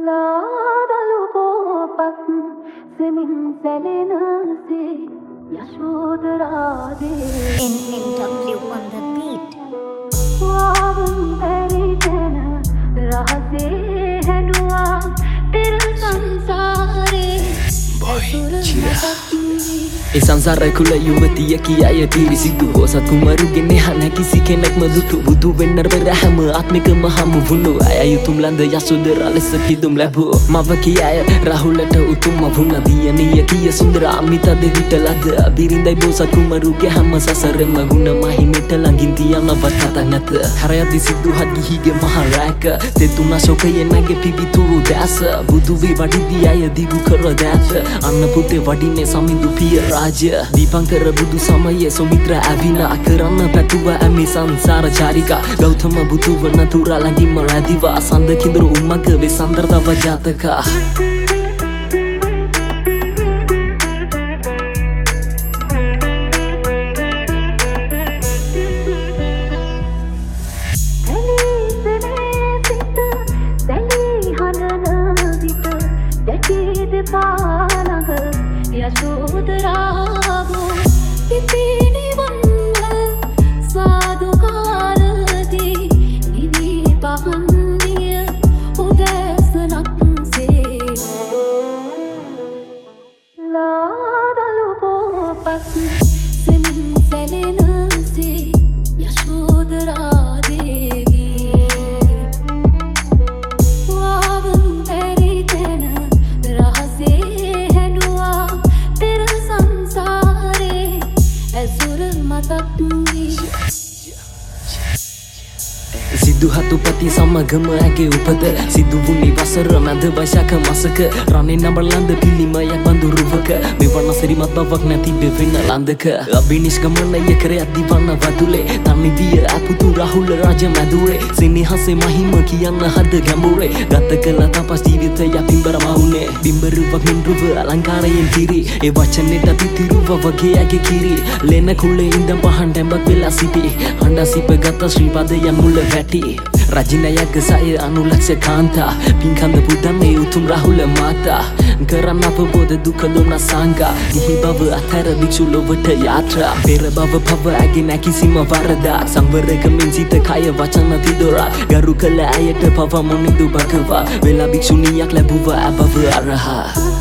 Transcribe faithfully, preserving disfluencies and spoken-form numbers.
ලාදලු පොපත් සෙමින් සැලෙනසේ යශෝදරාදේ N N W on the beat. වාවුන් ඇරිතන රහසේ හැඩුවා පෙර සංසාරේ ඒ සංසාරය කුල යුවතිය කියාය තීරි සිදු හොසත් කුමරුගෙන හන කිසි කෙනෙක් මදුතු බුදු වෙන්නර පෙර හැම ආත්මිකම හමු වුණු අය යුතුම් ලන්ද යසෝදරා ලෙස පිදුම් ලැබුව මව කියාය රාහුලට උතුම් වුණ දියණිය කිය සුන්දර අමිත දෙවිට ලද බිරිඳයි බෝසත් කුමරුගේ හැම සසරෙම ගුණ මහිමිට ළඟින් තියනවත් කතා නැත හරයදි සිදු හත් ගිහිගේ මහ රැක තෙතුනා ශෝකයේ නැගේ පිවිතුරු දැස බුදු වී වඩිදී අය දිගු කර දැත අන්න පුතේ වඩින්නේ සමිඳු පිය රාජ්‍ය දීපංකර බුදු සමයේ සොමිත්‍ර ඇවිනා කරන්න පැතුව ඇමි සංසාර චාරිකා ගෞතම බුදු වන තුරා ළඟින්ම රැදිවා සඳ කිඳුරු උම්මක වෙසන්දර තව ජාතකා යශෝදරාවෝ පිපිනි වන්න සාදු කාලදී නිවි පහන්දිය උදැසනක්සේ ලාදලු පොපත් සෙමින් සැලෙනසේ යශෝදරා දේවී වාවුන් ඇරිතන රහසේ සිදු හතුපති සමගම ඇගේ උපත සිදු වුණේ වසර මැද වශක මසක රණේ නඹලන්ද පිළිමයක් බඳුරුවක මෙවන සිරිමත් බවක් නැති බෙවෙන ලන්දක අභිනිෂ්ක්‍මණය කරයක් දිවන්න වදුලේ තනිදිය අපුතු රාහුල රාජ මැදුරේ සිනහසේ මහිම කියන්න හද ගැඹුරේ ගත කළ තපස් ජීවිතය පිඹර මවුනේ බිම්බරුවක් මින්රුව අලංකාරයෙන් කිරි ඒ වචනෙට පිතිරුව වගේ ඇගේ කිරි ලෙන කුලේ ඉඳන් පහන් ඩැඹක් වෙලා සිටි හඬ සිප ගත ශ්‍රීපදය මුල වැටි රජිනයක් සය අනුලක්ෂ කාන්තා පින්කන්ද පුදන්නේ උතුම් රාහුල මාතා කරන්න අපබෝධ දුක දුන්න සංගා ගිහි බව අතර භික්ෂු ලොවට යාත්‍රා පෙර බව පව ඇගේ නැකිසිම වරදා සංවරකමින් සිත කය වචන තිදොරා ගරු කළ අයට පව මොනිදු භගවා වෙලා භික්ෂුණියක් ලැබුව අබව අරහා